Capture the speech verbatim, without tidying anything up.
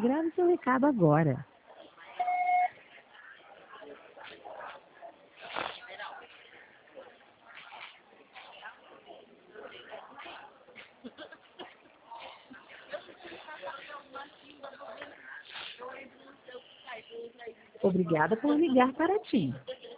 Grave seu recado agora. Obrigada por ligar para TIM.